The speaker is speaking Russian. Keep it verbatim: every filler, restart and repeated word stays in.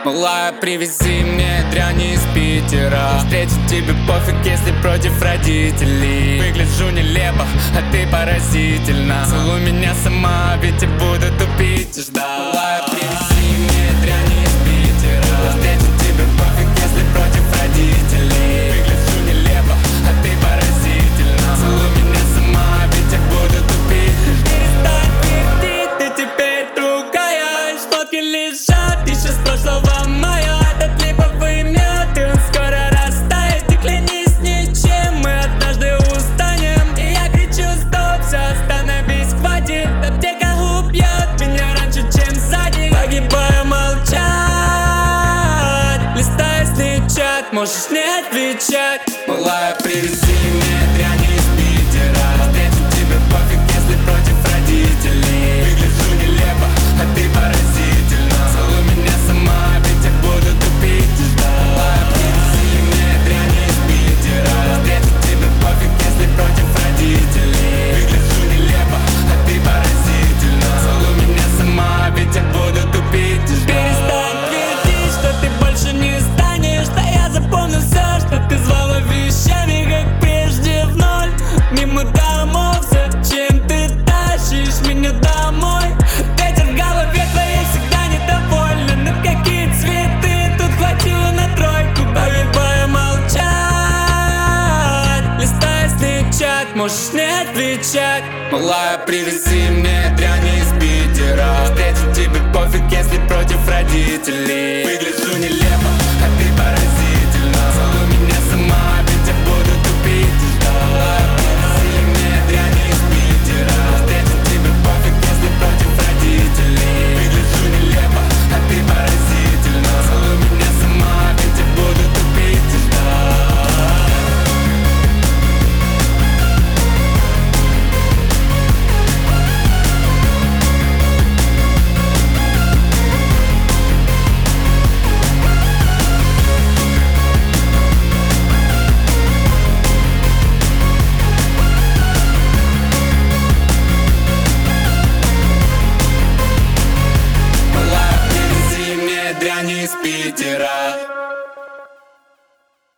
Малая, привези мне дряни из Питера. Встречу тебе пофиг, если против родителей. Выгляжу нелепо, а ты поразительна. Целуй меня сама, ведь я буду тупить и ждать. Малая, привези мне дряни из Питера. Встречу тебе пофиг, если против родителей. Выгляжу нелепо, а ты поразительна. Целуй меня сама, ведь я буду тупить и ждать. Перестань пиздить, ты теперь другая. Шмотки лежат еще с прошлого мая. Этот липовый мед, и он скоро растает. Ты клянись ничем, мы однажды устанем. И я кричу стоп, все, остановись, хватит. Аптека убьет меня раньше, чем сзади. Погибаю молчать, листай чат, можешь не отвечать. Малая, привези мне дряни из Питера. Встречу тебе пофиг, если против родителей. Выгляжу нелепо, а ты поразительна. Целуй меня сама, ведь я буду тупить и ждать. Малая, привези мне дряни из Питера. Встречу тебе пофиг, если против родителей. Выгляжу нелепо, а ты поразительна. Целуй меня сама, ведь я буду тупить и ждать. Перестань твердить, что ты больше не станешь. Да я запомнил все, что ты звала вещами, как прежде в ноль. Мимо домов, зачем ты тащишь меня домой? Ветер в голове твоей всегда недовольна. Но какие цветы, тут хватило на тройку. Погибаю молчать, листай чат, можешь не отвечать. Малая, привези мне дряни из Питера. Встречу тебе пофиг, если против родителей.